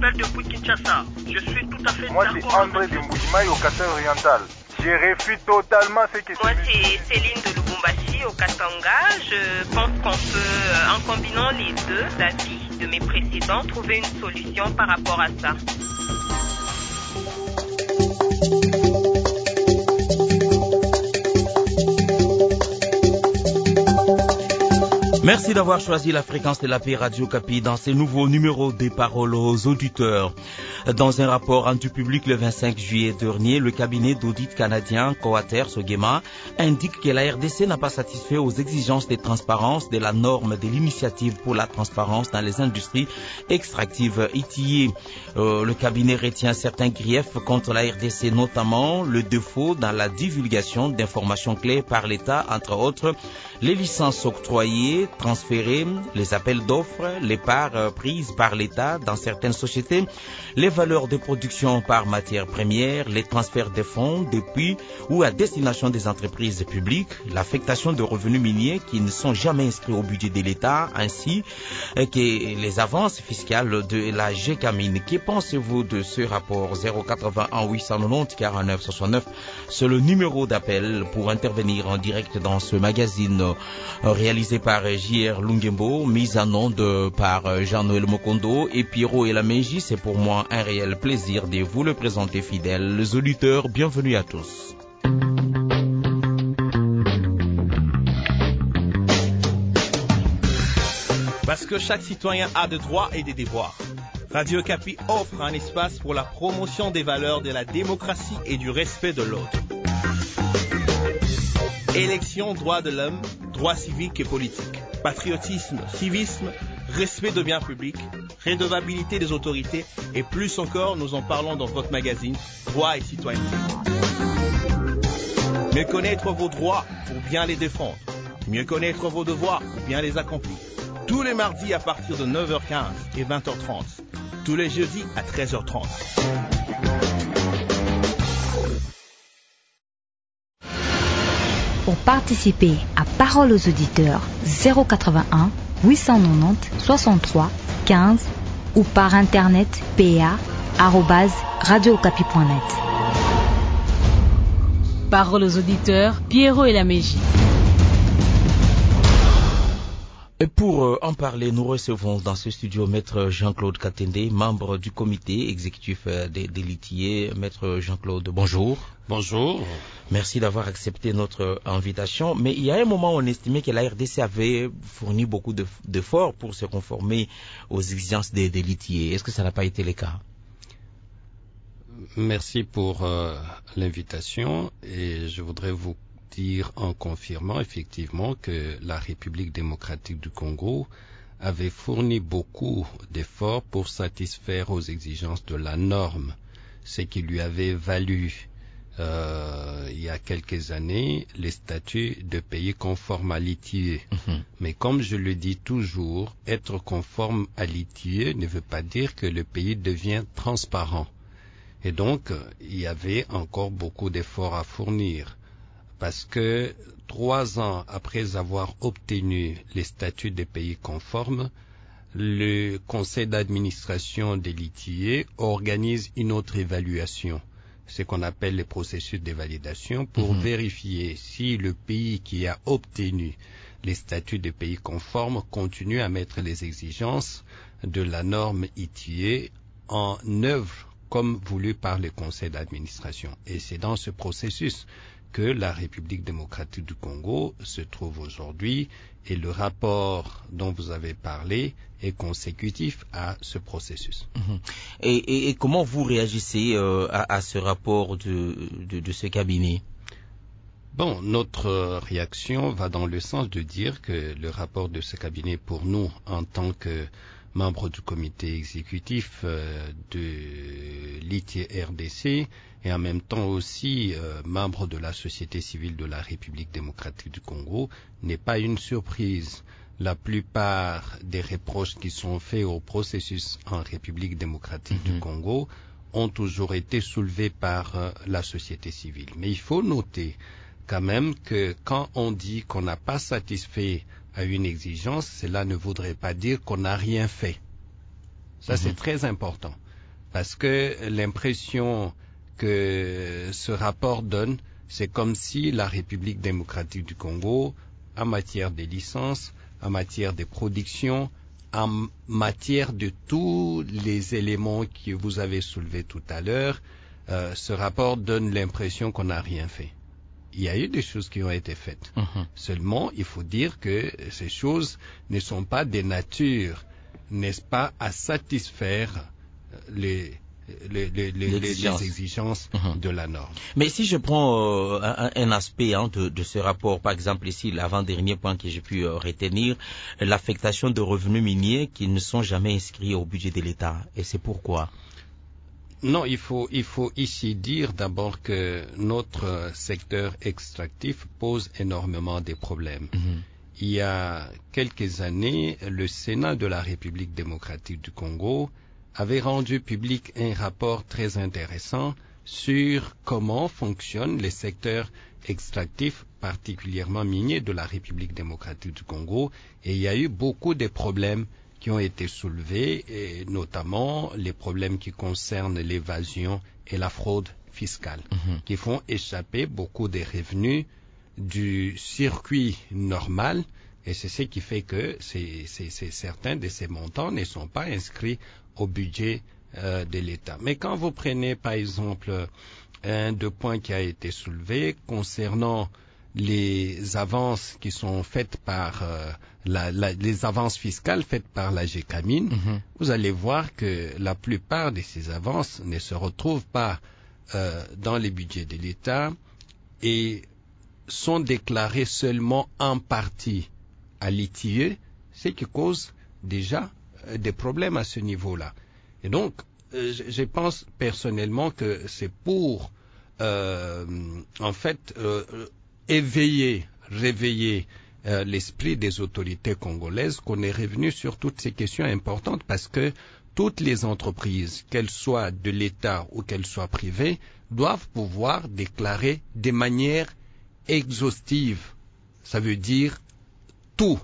appelle depuis Kinshasa. Je suis tout à fait Moi, d'accord. c'est André de Mbujimaï au Kasai oriental. Je refuse totalement ce que Moi, c'est Céline de Lubumbashi au Katanga. Je pense qu'on peut, en combinant les deux avis de mes précédents, trouver une solution par rapport à ça. Merci d'avoir choisi la fréquence de la paix Radio Kapi dans ce nouveau numéro des paroles aux auditeurs. Dans un rapport rendu public le 25 juillet dernier, le cabinet d'audit canadien Coater Sogema indique que la RDC n'a pas satisfait aux exigences de transparence de la norme de l'initiative pour la transparence dans les industries extractives ITIE. Le cabinet retient certains griefs contre la RDC, notamment le défaut dans la divulgation d'informations clés par l'État, entre autres les licences octroyées, transférées, les appels d'offres, les parts prises par l'État dans certaines sociétés, les valeurs de production par matière première, les transferts de fonds depuis ou à destination des entreprises publiques, l'affectation de revenus miniers qui ne sont jamais inscrits au budget de l'État, ainsi que les avances fiscales de la GECAMINE. Que pensez-vous de ce rapport? 081 890 49 69, c'est le numéro d'appel pour intervenir en direct dans ce magazine réalisé par J.R. Lungembo, mise en onde par Jean-Noël Mokondo et Pierrot et la Meiji. C'est pour moi un réel plaisir de vous le présenter, fidèles auditeurs. Bienvenue à tous. Parce que chaque citoyen a des droits et des devoirs. Radio Kapi offre un espace pour la promotion des valeurs de la démocratie et du respect de l'autre. Élection, droits de l'homme, droits civiques et politiques, patriotisme, civisme, respect de biens publics, redevabilité des autorités et plus encore, nous en parlons dans votre magazine Droits et citoyenneté. Mieux connaître vos droits pour bien les défendre. Mieux connaître vos devoirs pour bien les accomplir. Tous les mardis à partir de 9h15 et 20h30. Tous les jeudis à 13h30. Pour participer à Parole aux auditeurs, 081 890 63 15 ou par internet pa@radiocapi.net. Parole aux auditeurs, Pierrot et la Meiji. Et pour en parler, nous recevons dans ce studio Maître Jean-Claude Katende, membre du comité exécutif des l'ITIE. Maître Jean-Claude, bonjour. Bonjour. Merci d'avoir accepté notre invitation. Mais il y a un moment où on estimait que la RDC avait fourni beaucoup d'efforts pour se conformer aux exigences des l'ITIE. Est-ce que ça n'a pas été le cas? Merci pour l'invitation et je voudrais vous dire en confirmant effectivement que la République démocratique du Congo avait fourni beaucoup d'efforts pour satisfaire aux exigences de la norme, ce qui lui avait valu il y a quelques années les statuts de pays conformes à l'ITIE. Mais comme je le dis toujours, être conforme à l'ITIE ne veut pas dire que le pays devient transparent. Et donc, il y avait encore beaucoup d'efforts à fournir. Parce que 3 ans après avoir obtenu les statuts des pays conformes, le conseil d'administration de l'ITIE organise une autre évaluation, ce qu'on appelle le processus de validation, pour vérifier si le pays qui a obtenu les statuts des pays conformes continue à mettre les exigences de la norme ITIE en œuvre comme voulu par le conseil d'administration. Et c'est dans ce processus que la République démocratique du Congo se trouve aujourd'hui et le rapport dont vous avez parlé est consécutif à ce processus. Et comment vous réagissez à ce rapport de ce cabinet? Bon, notre réaction va dans le sens de dire que le rapport de ce cabinet, pour nous, en tant que membre du comité exécutif de l'ITIE-RDC et en même temps aussi membre de la société civile de la République démocratique du Congo, n'est pas une surprise. La plupart des reproches qui sont faits au processus en République démocratique du Congo ont toujours été soulevés par la société civile. Mais il faut noter quand même que quand on dit qu'on n'a pas satisfait à une exigence, cela ne voudrait pas dire qu'on n'a rien fait. Ça, c'est très important. parce que l'impression que ce rapport donne, c'est comme si la République démocratique du Congo, en matière de licences, en matière de production, en matière de tous les éléments que vous avez soulevés tout à l'heure, ce rapport donne l'impression qu'on n'a rien fait. Il y a eu des choses qui ont été faites. Seulement, il faut dire que ces choses ne sont pas de nature, n'est-ce pas, à satisfaire les exigences de la norme. Mais si je prends un aspect de ce rapport, par exemple ici, l'avant-dernier point que j'ai pu retenir, l'affectation de revenus miniers qui ne sont jamais inscrits au budget de l'État. Et c'est pourquoi? Non, il faut ici dire d'abord que notre secteur extractif pose énormément de problèmes. Il y a quelques années, le Sénat de la République démocratique du Congo avait rendu public un rapport très intéressant sur comment fonctionnent les secteurs extractifs, particulièrement miniers de la République démocratique du Congo, et il y a eu beaucoup de problèmes qui ont été soulevés, et notamment les problèmes qui concernent l'évasion et la fraude fiscale, qui font échapper beaucoup des revenus du circuit normal, et c'est ce qui fait que certains de ces montants ne sont pas inscrits au budget de l'État. Mais quand vous prenez par exemple un des points qui a été soulevé concernant les avances qui sont faites par les avances fiscales faites par la GECAMIN, vous allez voir que la plupart de ces avances ne se retrouvent pas dans les budgets de l'État et sont déclarées seulement en partie à l'ITIE, ce qui cause déjà des problèmes à ce niveau-là. Et donc, je pense personnellement que c'est pour réveiller l'esprit des autorités congolaises qu'on est revenu sur toutes ces questions importantes, parce que toutes les entreprises, qu'elles soient de l'État ou qu'elles soient privées, doivent pouvoir déclarer de manière exhaustive. Ça veut dire tout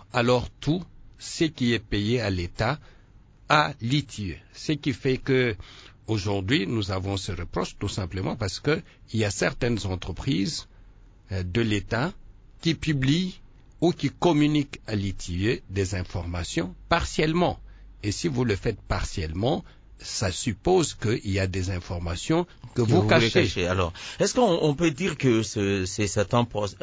ce qui est payé à l'État à l'ITIE. Ce qui fait que aujourd'hui nous avons ce reproche tout simplement parce que il y a certaines entreprises de l'État qui publient ou qui communiquent à l'ITIE des informations partiellement. Et si vous le faites partiellement, ça suppose qu'il y a des informations que vous cachez. Alors, est-ce qu'on peut dire que c'est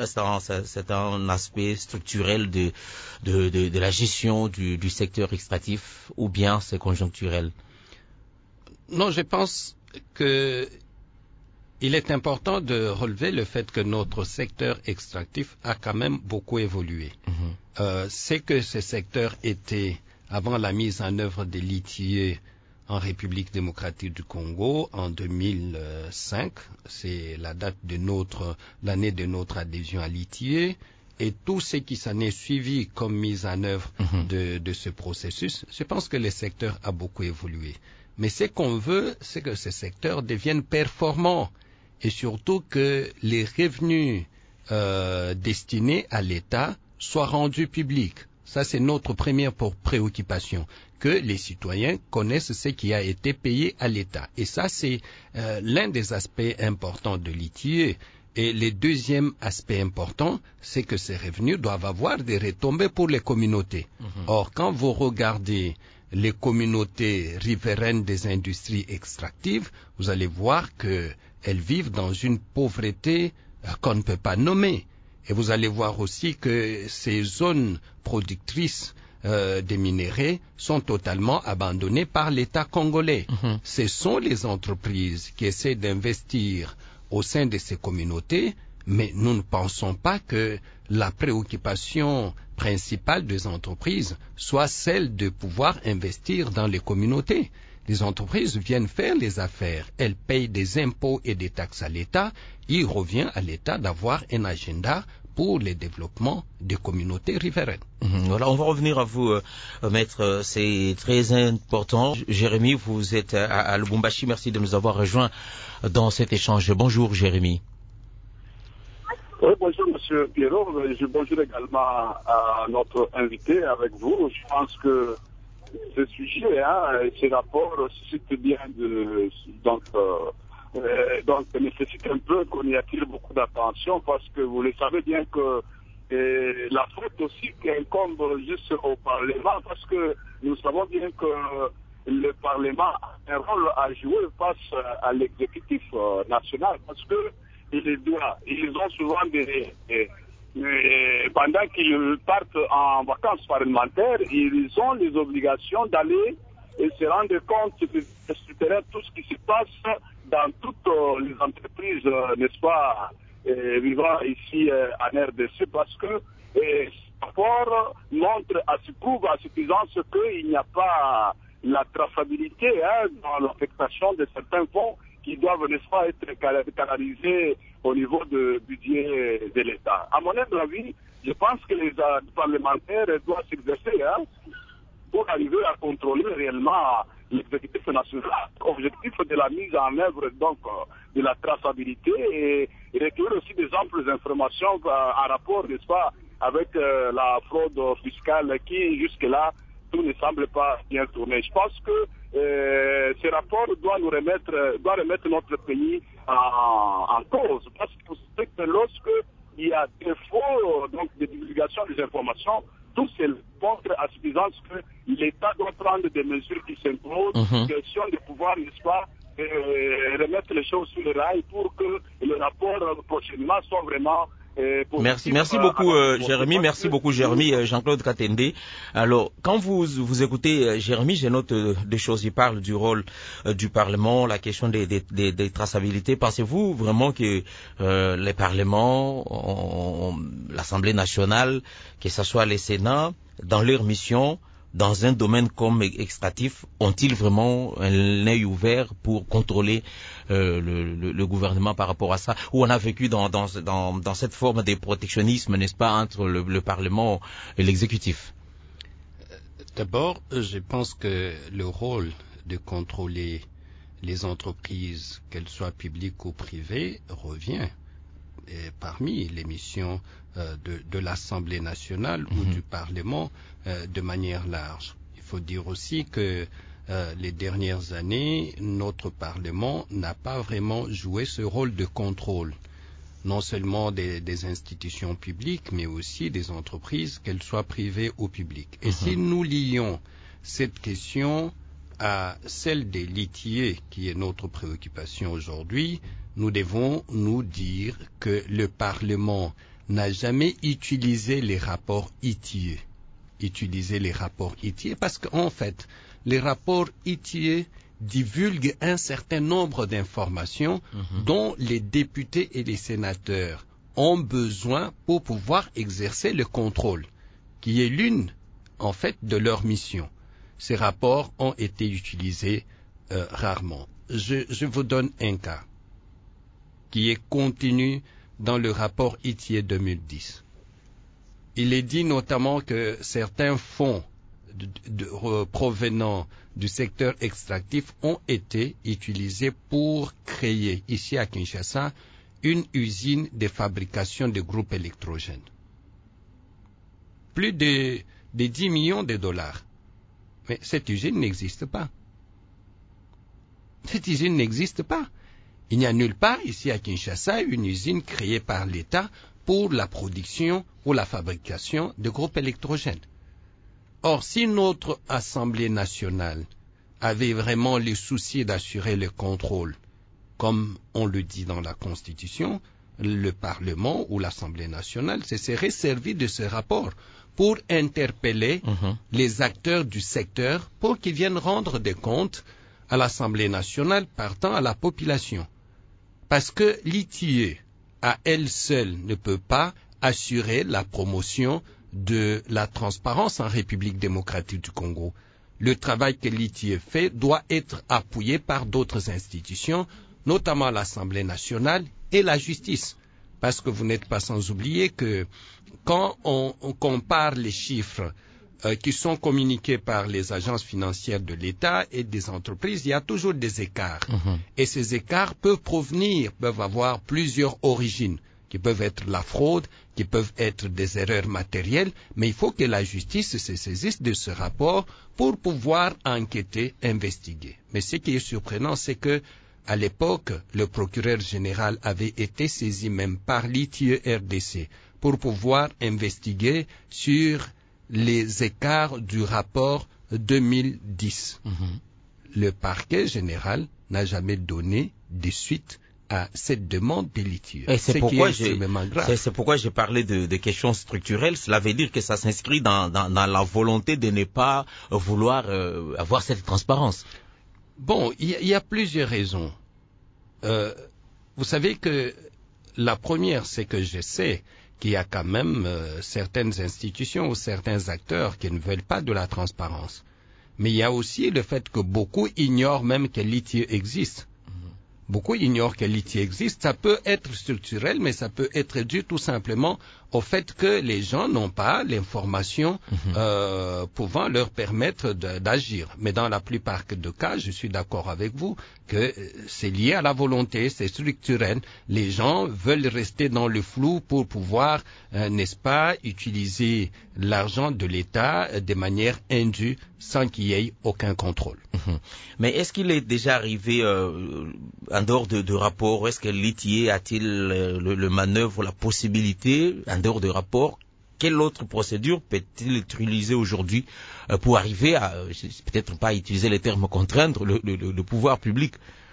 un aspect structurel de la gestion du secteur extractif, ou bien c'est conjoncturel? Non, je pense que il est important de relever le fait que notre secteur extractif a quand même beaucoup évolué. C'est que ce secteur était, avant la mise en œuvre de l'ITIE en République démocratique du Congo en 2005, c'est la date de l'année de notre adhésion à l'ITIE, et tout ce qui s'en est suivi comme mise en œuvre de ce processus, je pense que le secteur a beaucoup évolué. Mais ce qu'on veut, c'est que ce secteur devienne performant, et surtout que les revenus destinés à l'État soient rendus publics. Ça, c'est notre première préoccupation, que les citoyens connaissent ce qui a été payé à l'État. Et ça, c'est l'un des aspects importants de l'ITIE. Et le deuxième aspect important, c'est que ces revenus doivent avoir des retombées pour les communautés. Or, quand vous regardez les communautés riveraines des industries extractives, vous allez voir qu'elles vivent dans une pauvreté qu'on ne peut pas nommer. Et vous allez voir aussi que ces zones productrices des minéraux sont totalement abandonnées par l'État congolais. Ce sont les entreprises qui essaient d'investir au sein de ces communautés, mais nous ne pensons pas que la préoccupation principale des entreprises soit celle de pouvoir investir dans les communautés. Les entreprises viennent faire les affaires, elles payent des impôts et des taxes à l'État. Il revient à l'État d'avoir un agenda pour le développement des communautés riveraines. Voilà, on va revenir à vous, maître. C'est très important. Jérémy, vous êtes à Lubumbashi. Merci de nous avoir rejoints dans cet échange. Bonjour, Jérémy. Oui, bonjour, monsieur Pierrot. Bonjour également à notre invité avec vous. Je pense que ce sujet, ce rapport suscite bien donc nécessite un peu qu'on y attire beaucoup d'attention parce que vous le savez bien que la faute aussi qui incombe juste au Parlement parce que nous savons bien que le Parlement a un rôle à jouer face à l'exécutif national parce que ils ont souvent pendant qu'ils partent en vacances parlementaires, ils ont les obligations d'aller et se rendre compte de tout ce qui se passe dans toutes les entreprises, n'est-ce pas, vivant ici en RDC, parce que ce rapport prouve à suffisance qu'il n'y a pas la traçabilité dans l'affectation de certains fonds qui doivent, n'est-ce pas, être canalisés au niveau du budget de l'État. À mon avis, je pense que les parlementaires doivent s'exercer pour arriver à contrôler réellement l'exécutif national. L'objectif de la mise en œuvre donc de la traçabilité et recueillir aussi des amples informations en rapport, n'est-ce pas, avec la fraude fiscale qui jusque-là tout ne semble pas bien tourné. Je pense que ce rapport doit remettre notre pays en cause. Parce que vous savez que lorsque il y a défaut donc de divulgation des informations, tout se montre à suffisance que l'État doit prendre des mesures qui s'imposent, question de pouvoir, n'est-ce pas, remettre les choses sur le rail pour que le rapport prochainement soit vraiment Merci beaucoup Jérémy, merci beaucoup Jérémy, Jean-Claude Katende. Alors, quand vous écoutez Jérémy, je note des choses, il parle du rôle du Parlement, la question des traçabilités. Pensez-vous vraiment que les parlements, l'Assemblée nationale, que ce soit les Sénats, dans leur mission, dans un domaine comme extractif, ont-ils vraiment un œil ouvert pour contrôler le gouvernement par rapport à ça? Ou on a vécu dans cette forme de protectionnisme, n'est-ce pas, entre le Parlement et l'exécutif? D'abord, je pense que le rôle de contrôler les entreprises, qu'elles soient publiques ou privées, revient parmi les missions de l'Assemblée nationale ou du Parlement de manière large. Il faut dire aussi que les dernières années, notre Parlement n'a pas vraiment joué ce rôle de contrôle, non seulement des institutions publiques, mais aussi des entreprises, qu'elles soient privées ou publiques. Et si nous lions cette question à celle des litiers, qui est notre préoccupation aujourd'hui, nous devons nous dire que le Parlement n'a jamais utilisé les rapports ITIE. Parce qu'en fait, les rapports ITIE divulguent un certain nombre d'informations dont les députés et les sénateurs ont besoin pour pouvoir exercer le contrôle, qui est l'une, en fait, de leurs missions. Ces rapports ont été utilisés rarement. Je vous donne un cas qui est contenu dans le rapport ITIE 2010. Il est dit notamment que certains fonds provenant du secteur extractif ont été utilisés pour créer, ici à Kinshasa, une usine de fabrication de groupes électrogènes. Plus de 10 millions de dollars. Mais cette usine n'existe pas. Il n'y a nulle part ici à Kinshasa une usine créée par l'État pour la production ou la fabrication de groupes électrogènes. Or, si notre Assemblée nationale avait vraiment le souci d'assurer le contrôle, comme on le dit dans la Constitution, le Parlement ou l'Assemblée nationale se serait servi de ce rapport pour interpeller les acteurs du secteur pour qu'ils viennent rendre des comptes à l'Assemblée nationale partant à la population. Parce que l'ITIE, à elle seule, ne peut pas assurer la promotion de la transparence en République démocratique du Congo. Le travail que l'ITIE fait doit être appuyé par d'autres institutions, notamment l'Assemblée nationale et la justice. Parce que vous n'êtes pas sans oublier que quand on compare les chiffres qui sont communiqués par les agences financières de l'État et des entreprises, il y a toujours des écarts. Et ces écarts peuvent avoir plusieurs origines. qui peuvent être la fraude, qui peuvent être des erreurs matérielles, mais il faut que la justice se saisisse de ce rapport pour pouvoir enquêter, investiguer. Mais ce qui est surprenant, c'est que à l'époque, le procureur général avait été saisi même par l'ITIE RDC pour pouvoir investiguer sur les écarts du rapport 2010. Le parquet général n'a jamais donné de suite à cette demande de l'ITIE. C'est pourquoi j'ai parlé de questions structurelles. Cela veut dire que ça s'inscrit dans la volonté de ne pas vouloir avoir cette transparence. Bon, il y a plusieurs raisons. Vous savez que la première, c'est que je sais qu'il y a quand même certaines institutions ou certains acteurs qui ne veulent pas de la transparence. Mais il y a aussi le fait que beaucoup ignorent même que l'ITIE existe. Beaucoup ignorent que l'ITIE existe. Ça peut être structurel, mais ça peut être dû tout simplement au fait que les gens n'ont pas l'information pouvant leur permettre d'agir. Mais dans la plupart des cas, je suis d'accord avec vous que c'est lié à la volonté, c'est structurel. Les gens veulent rester dans le flou pour pouvoir, n'est-ce pas, utiliser l'argent de l'État de manière indue sans qu'il y ait aucun contrôle. Mais est-ce qu'il est déjà arrivé, en dehors de rapport, est-ce que l'ITIE a-t-il le manœuvre, la possibilité, en dehors de rapport, quelle autre procédure peut-il utiliser aujourd'hui pour arriver à, peut-être pas utiliser les termes contraindre, le pouvoir public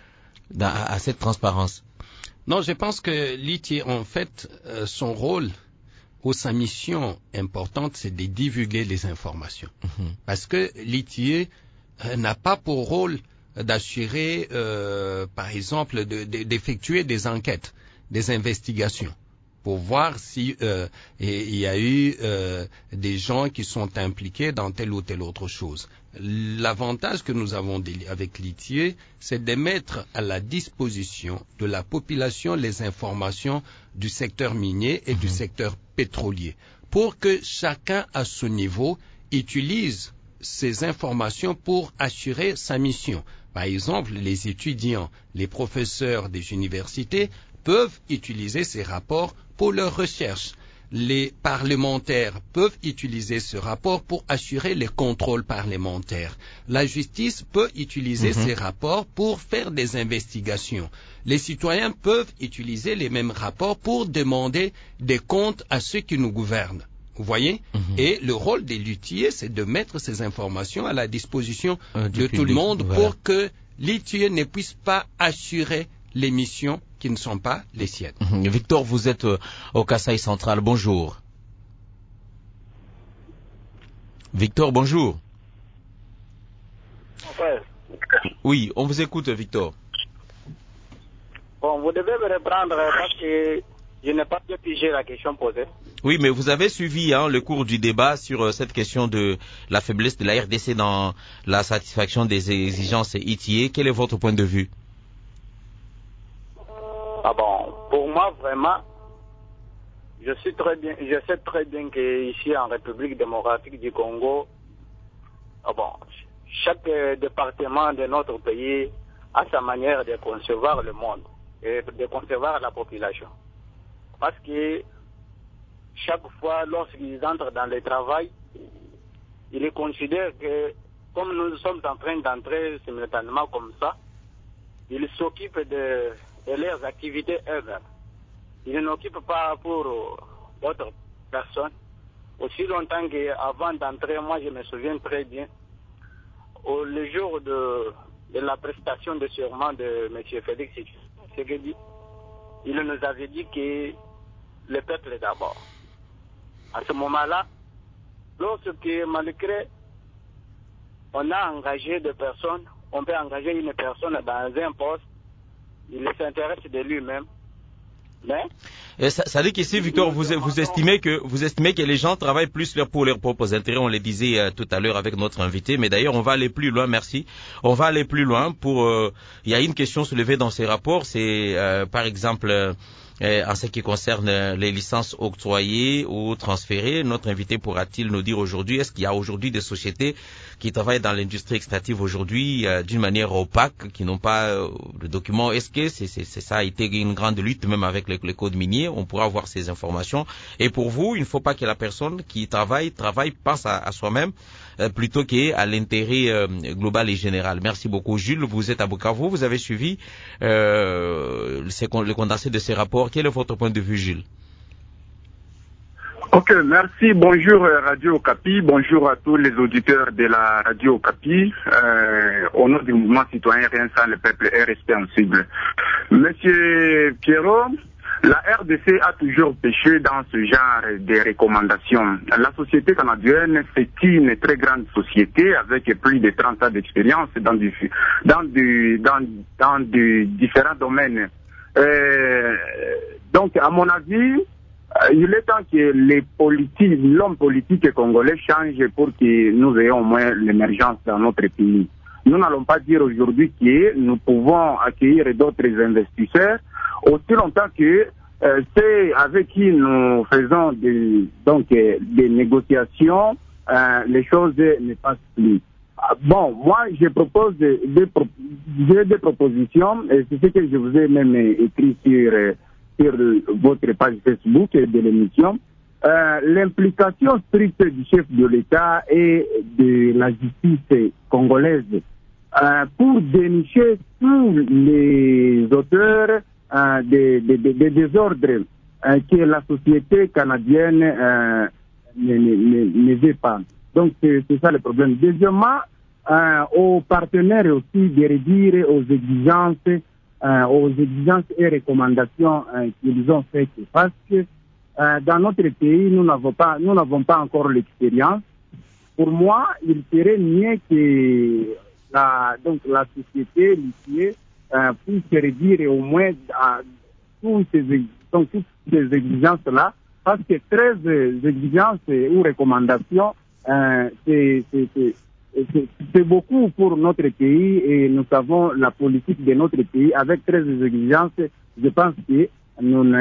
à cette transparence? Non, je pense que l'ITIE, en fait, son rôle ou sa mission importante, c'est de divulguer les informations. Parce que l'ITIE n'a pas pour rôle d'assurer, par exemple, d'effectuer des enquêtes, des investigations, pour voir si il y a eu des gens qui sont impliqués dans telle ou telle autre chose. L'avantage que nous avons avec l'ITIE, c'est de mettre à la disposition de la population les informations du secteur minier et du secteur pétrolier, pour que chacun à son niveau utilise ces informations pour assurer sa mission. Par exemple, les étudiants, les professeurs des universités peuvent utiliser ces rapports pour leurs recherches. Les parlementaires peuvent utiliser ce rapport pour assurer les contrôles parlementaires. La justice peut utiliser ces rapports pour faire des investigations. Les citoyens peuvent utiliser les mêmes rapports pour demander des comptes à ceux qui nous gouvernent. Vous voyez? Et le rôle de l'ITIE, c'est de mettre ces informations à la disposition de tout le monde pour que l'ITIE ne puisse pas assurer les missions qui ne sont pas les siennes. Victor, vous êtes au Kasaï central. Bonjour. Victor, bonjour. Ouais. Oui, on vous écoute, Victor. Bon, vous devez me reprendre parce que je n'ai pas bien pigé la question posée. Oui, mais vous avez suivi le cours du débat sur cette question de la faiblesse de la RDC dans la satisfaction des exigences ITIE. Quel est votre point de vue? Ah bon, pour moi, vraiment, je sais très bien qu'ici en République démocratique du Congo, chaque département de notre pays a sa manière de concevoir le monde et de concevoir la population. Parce que chaque fois, lorsqu'ils entrent dans le travail, ils considèrent que, comme nous sommes en train d'entrer simultanément comme ça, ils s'occupent de leurs activités eux-mêmes. Ils n'occupent pas pour d'autres personnes. Aussi longtemps qu'avant d'entrer, moi je me souviens très bien, le jour de la prestation de serment de M. Félix Tshisekedi, il nous avait dit que le peuple est d'abord. À ce moment-là, lorsque malgré on a engagé des personnes, on peut engager une personne dans un poste, il s'intéresse de lui-même. Mais ça dit qu'ici, Victor, vous estimez que les gens travaillent plus pour leurs propres intérêts. On le disait tout à l'heure avec notre invité, mais d'ailleurs on va aller plus loin. Merci. On va aller plus loin il y a une question soulevée dans ces rapports, c'est par exemple En ce qui concerne les licences octroyées ou transférées, notre invité pourra-t-il nous dire aujourd'hui, est-ce qu'il y a aujourd'hui des sociétés qui travaillent dans l'industrie extractive aujourd'hui d'une manière opaque, qui n'ont pas de documents? Est-ce que ça a été une grande lutte même avec les codes miniers? On pourra avoir ces informations. Et pour vous, il ne faut pas que la personne qui travaille pense à soi-même plutôt qu'à l'intérêt global et général. Merci beaucoup. Jules, vous êtes à Bukavu, vous avez suivi le condensé de ces rapports. Quel est votre point de vue, Jules? Ok, merci. Bonjour Radio Okapi, bonjour à tous les auditeurs de la Radio Okapi. Au nom du mouvement citoyen Rien sans le peuple est responsable. Monsieur Pierrot, la RDC a toujours péché dans ce genre de recommandations. La société canadienne, c'est une très grande société avec plus de 30 ans d'expérience dans différents domaines. Donc, à mon avis, il est temps que l'homme politique congolais change pour que nous ayons au moins l'émergence dans notre pays. Nous n'allons pas dire aujourd'hui que nous pouvons accueillir d'autres investisseurs aussi longtemps que c'est avec qui nous faisons des négociations, les choses ne passent plus. Bon, moi, je propose des propositions, et c'est ce que je vous ai même écrit sur votre page Facebook de l'émission. L'implication stricte du chef de l'État et de la justice congolaise pour dénicher tous les auteurs des désordres que la société canadienne ne veut pas. Donc c'est ça le problème. Deuxièmement, aux partenaires aussi de réduire aux exigences et recommandations qu'ils ont faites, parce que dans notre pays nous n'avons pas encore l'expérience. Pour moi, il serait mieux que la société liquide puisse réduire au moins toutes ces exigences-là, parce que 13 exigences ou recommandations, c'est beaucoup pour notre pays, et nous savons la politique de notre pays. Avec 13 exigences, je pense que ça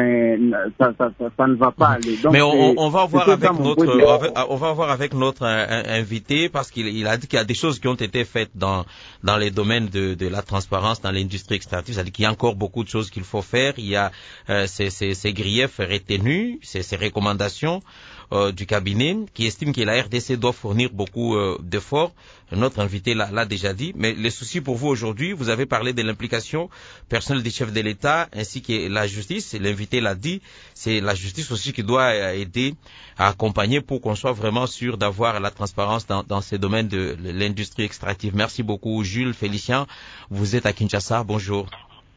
ne va pas aller. Donc, mais on va voir avec notre invité, parce qu'il a dit qu'il y a des choses qui ont été faites dans les domaines de la transparence dans l'industrie extractive. C'est-à-dire qu'il y a encore beaucoup de choses qu'il faut faire. Il y a ces griefs retenus, ces recommandations du cabinet qui estime que la RDC doit fournir beaucoup d'efforts. Notre invité l'a déjà dit. Mais les soucis pour vous aujourd'hui, vous avez parlé de l'implication personnelle des chefs de l'État ainsi que la justice. L'invité l'a dit, c'est la justice aussi qui doit aider à accompagner pour qu'on soit vraiment sûr d'avoir la transparence dans ces domaines de l'industrie extractive. Merci beaucoup, Jules Félicien. Vous êtes à Kinshasa. Bonjour.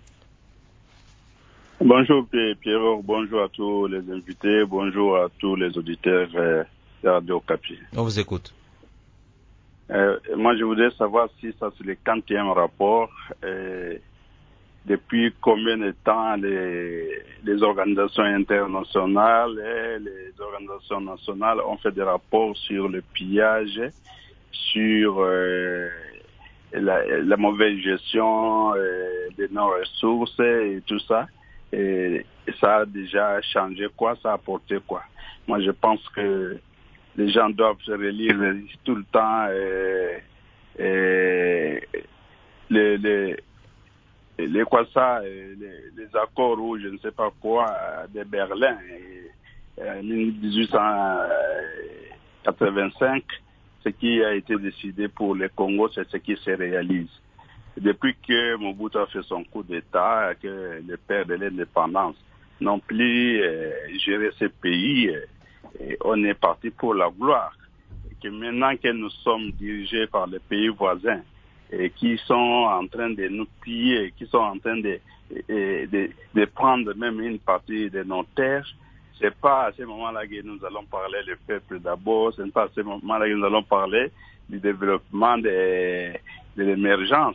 Bonjour Pierrot, bonjour à tous les invités, bonjour à tous les auditeurs de Radio Okapi. On vous écoute. Moi, je voudrais savoir si ça c'est le 40e rapport. Depuis combien de temps les organisations internationales et les organisations nationales ont fait des rapports sur le pillage, sur la mauvaise gestion des non-ressources et tout ça. Et ça a déjà changé quoi, ça a apporté quoi. Moi, je pense que les gens doivent se relire tout le temps les accords ou je ne sais pas quoi de Berlin en 1885. Ce qui a été décidé pour le Congo, c'est ce qui se réalise. Depuis que Mobutu a fait son coup d'État, que le père de l'indépendance non plus gérer ce pays, on est parti pour la gloire. Et que maintenant que nous sommes dirigés par les pays voisins et qui sont en train de nous piller, qui sont en train de prendre même une partie de nos terres, c'est pas à ce moment-là que nous allons parler le peuple d'abord, c'est pas à ce moment-là que nous allons parler du développement de l'émergence.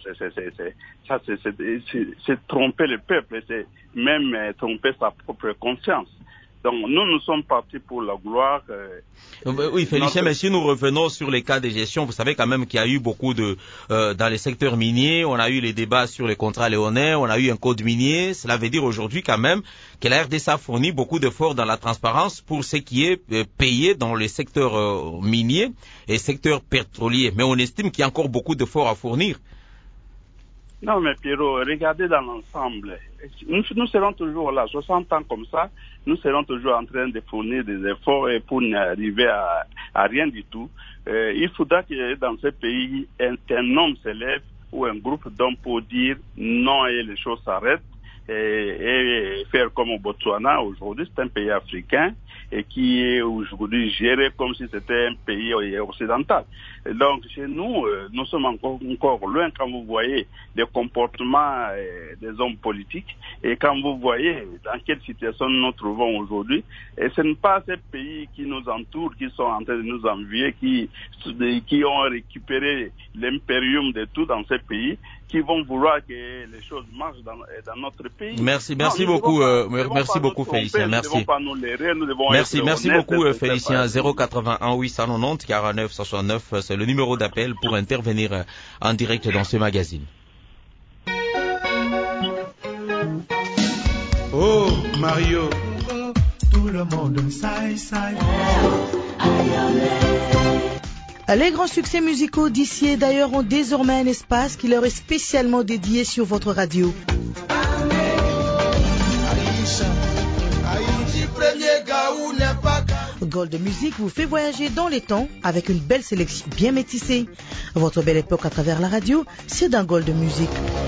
C'est tromper le peuple, c'est même tromper sa propre conscience. Donc nous sommes partis pour la gloire. Oui, Félicien, mais si nous revenons sur les cas de gestion, vous savez quand même qu'il y a eu beaucoup de... dans les secteurs miniers, on a eu les débats sur les contrats léonais, on a eu un code minier. Cela veut dire aujourd'hui quand même que la RDC a fourni beaucoup d'efforts dans la transparence pour ce qui est payé dans les secteurs miniers et secteurs pétroliers. Mais on estime qu'il y a encore beaucoup d'efforts à fournir. Non, mais Pierrot, regardez dans l'ensemble. Nous serons toujours là, 60 ans comme ça, nous serons toujours en train de fournir des efforts pour n'arriver à rien du tout. Il faudra que dans ce pays, un homme se lève ou un groupe d'hommes pour dire non et les choses s'arrêtent. Et faire comme au Botswana aujourd'hui, c'est un pays africain et qui est aujourd'hui géré comme si c'était un pays occidental. Et donc chez nous, nous sommes encore loin quand vous voyez les comportements des hommes politiques et quand vous voyez dans quelle situation nous nous trouvons aujourd'hui. Et ce n'est pas ces pays qui nous entourent, qui sont en train de nous envier, qui ont récupéré l'impérium de tout dans ces pays, qui vont vouloir que les choses marchent dans notre pays. Merci beaucoup, Félicien. Merci. Merci beaucoup, Félicien. 081 890 49 69, c'est le numéro d'appel pour intervenir en direct dans ce magazine. Oh, Mario. Tout le monde saille. Les grands succès musicaux d'ici et d'ailleurs ont désormais un espace qui leur est spécialement dédié sur votre radio. Gold Music vous fait voyager dans les temps avec une belle sélection bien métissée. Votre belle époque à travers la radio, c'est dans Gold Music.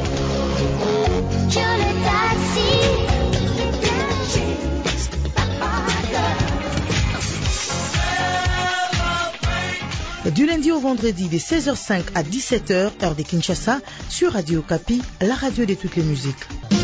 Du lundi au vendredi, de 16h05 à 17h, heure de Kinshasa, sur Radio Okapi, la radio de toutes les musiques.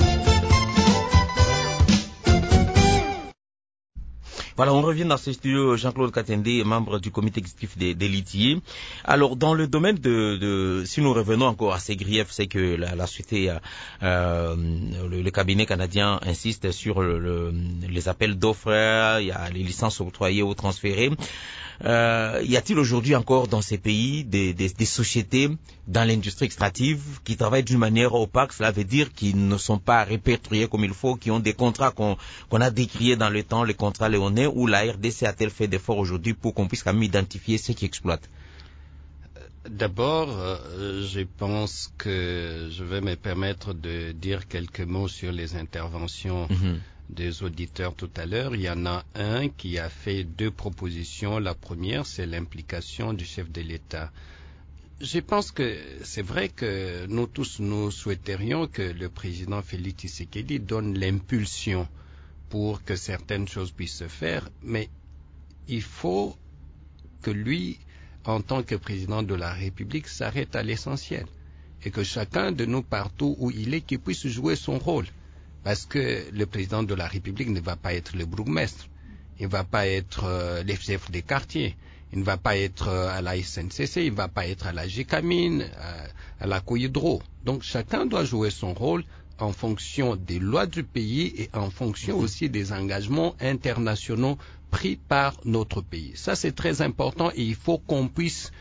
Voilà, on revient dans ce studio. Jean-Claude Katende, membre du comité exécutif des litiers. Alors, dans le domaine si nous revenons encore à ces griefs, c'est que la société, le cabinet canadien insiste sur les appels d'offres, il y a les licences octroyées ou transférées. Y a-t-il aujourd'hui encore dans ces pays des sociétés dans l'industrie extractive qui travaillent d'une manière opaque? Cela veut dire qu'ils ne sont pas répertoriés comme il faut, qui ont des contrats qu'on a décriés dans le temps, les contrats léonais, où la RDC a-t-elle fait d'efforts aujourd'hui pour qu'on puisse quand même identifier ceux qui exploitent? D'abord, je pense que je vais me permettre de dire quelques mots sur les interventions des auditeurs tout à l'heure. Il y en a un qui a fait deux propositions. La première, c'est l'implication du chef de l'État. Je pense que c'est vrai que nous tous, nous souhaiterions que le président Félix Tshisekedi donne l'impulsion pour que certaines choses puissent se faire, mais il faut que lui, en tant que président de la République, s'arrête à l'essentiel et que chacun de nous, partout où il est, qu'il puisse jouer son rôle. Parce que le président de la République ne va pas être le bourgmestre, il ne va pas être le chef des quartiers, il ne va pas être à la SNCC, il ne va pas être à la GECAMINE, à la COHYDRO. Donc chacun doit jouer son rôle en fonction des lois du pays et en fonction aussi des engagements internationaux pris par notre pays. Ça, c'est très important et il faut qu'on puisse...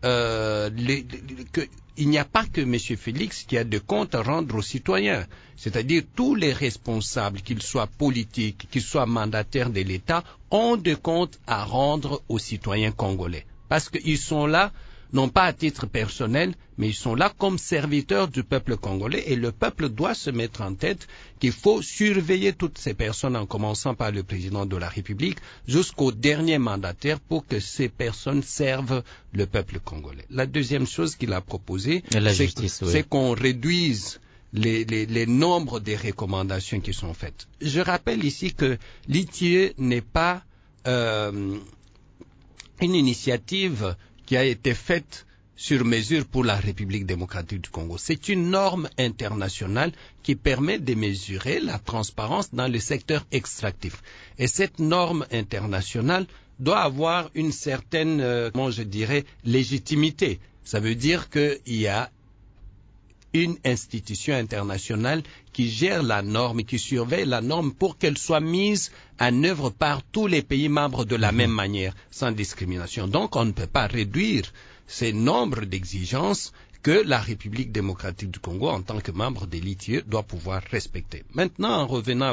il n'y a pas que M. Félix qui a des comptes à rendre aux citoyens. C'est-à-dire tous les responsables, qu'ils soient politiques, qu'ils soient mandataires de l'État, ont des comptes à rendre aux citoyens congolais. Parce qu'ils sont là, non pas à titre personnel, mais ils sont là comme serviteurs du peuple congolais et le peuple doit se mettre en tête qu'il faut surveiller toutes ces personnes en commençant par le président de la République jusqu'au dernier mandataire pour que ces personnes servent le peuple congolais. La deuxième chose qu'il a proposée, c'est qu'on réduise les nombres des recommandations qui sont faites. Je rappelle ici que l'ITIE n'est pas une initiative qui a été faite sur mesure pour la République démocratique du Congo. C'est une norme internationale qui permet de mesurer la transparence dans le secteur extractif. Et cette norme internationale doit avoir une certaine, légitimité. Ça veut dire qu'il y a une institution internationale qui gère la norme, qui surveille la norme pour qu'elle soit mise en œuvre par tous les pays membres de la même manière, sans discrimination. Donc on ne peut pas réduire ces nombres d'exigences que la République démocratique du Congo, en tant que membre de l'ITIE, doit pouvoir respecter. Maintenant, en revenant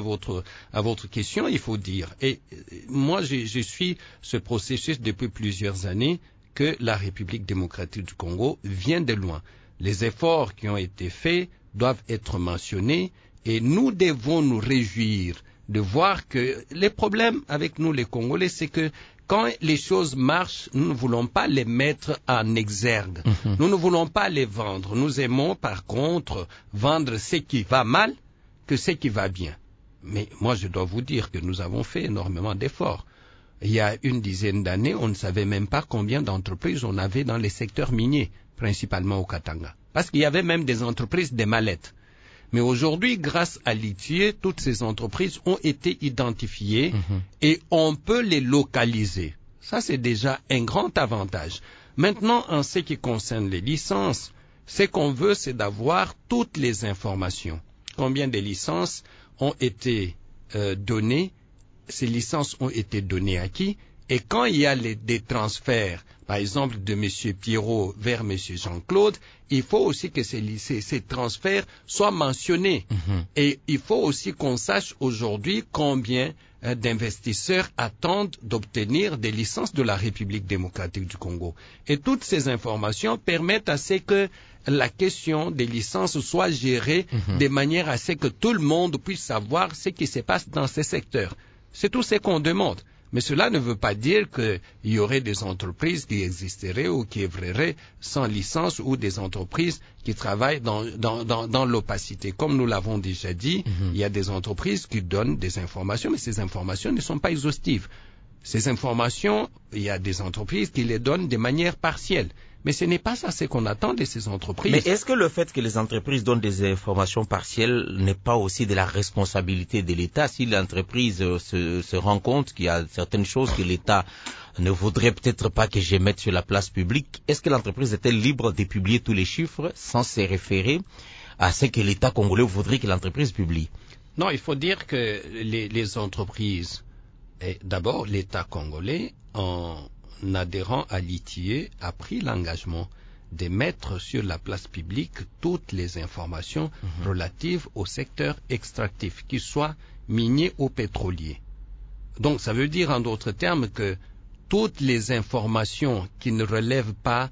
à votre question, il faut dire, et moi je suis ce processus depuis plusieurs années, que la République démocratique du Congo vient de loin. Les efforts qui ont été faits doivent être mentionnés et nous devons nous réjouir de voir que les problèmes avec nous les Congolais, c'est que quand les choses marchent, nous ne voulons pas les mettre en exergue. Nous ne voulons pas les vendre. Nous aimons par contre vendre ce qui va mal que ce qui va bien. Mais moi je dois vous dire que nous avons fait énormément d'efforts. Il y a une dizaine d'années, on ne savait même pas combien d'entreprises on avait dans les secteurs miniers, principalement au Katanga. Parce qu'il y avait même des entreprises des mallettes. Mais aujourd'hui, grâce à l'ITIE, toutes ces entreprises ont été identifiées et on peut les localiser. Ça, c'est déjà un grand avantage. Maintenant, en ce qui concerne les licences, ce qu'on veut, c'est d'avoir toutes les informations. Combien de licences ont été données? Ces licences ont été données à qui? Et quand il y a des transferts, par exemple de M. Pierrot vers M. Jean-Claude, il faut aussi que ces transferts soient mentionnés. Et il faut aussi qu'on sache aujourd'hui combien d'investisseurs attendent d'obtenir des licences de la République démocratique du Congo. Et toutes ces informations permettent à ce que la question des licences soit gérée de manière à ce que tout le monde puisse savoir ce qui se passe dans ces secteurs. C'est tout ce qu'on demande. Mais cela ne veut pas dire qu'il y aurait des entreprises qui existeraient ou qui œuvreraient sans licence ou des entreprises qui travaillent dans l'opacité. Comme nous l'avons déjà dit, il y a des entreprises qui donnent des informations, mais ces informations ne sont pas exhaustives. Ces informations, il y a des entreprises qui les donnent de manière partielle. Mais ce n'est pas ça ce qu'on attend de ces entreprises. Mais est-ce que le fait que les entreprises donnent des informations partielles n'est pas aussi de la responsabilité de l'État? Si l'entreprise se rend compte qu'il y a certaines choses que l'État ne voudrait peut-être pas que je mette sur la place publique, est-ce que l'entreprise est-elle libre de publier tous les chiffres sans se référer à ce que l'État congolais voudrait que l'entreprise publie? Non, il faut dire que les entreprises, et d'abord l'État congolais, en adhérant à l'ITIE, a pris l'engagement de mettre sur la place publique toutes les informations relatives au secteur extractif, qu'il soit minier ou pétrolier. Donc ça veut dire en d'autres termes que toutes les informations qui ne relèvent pas,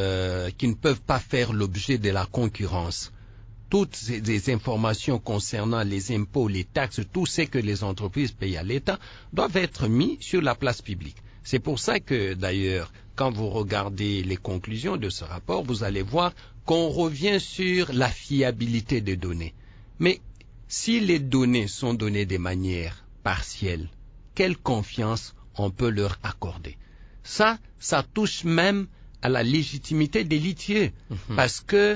qui ne peuvent pas faire l'objet de la concurrence, toutes ces informations concernant les impôts, les taxes, tout ce que les entreprises payent à l'État doivent être mis sur la place publique. C'est pour ça que, d'ailleurs, quand vous regardez les conclusions de ce rapport, vous allez voir qu'on revient sur la fiabilité des données. Mais si les données sont données de manière partielle, quelle confiance on peut leur accorder? Ça touche même à la légitimité de l'ITIE, parce que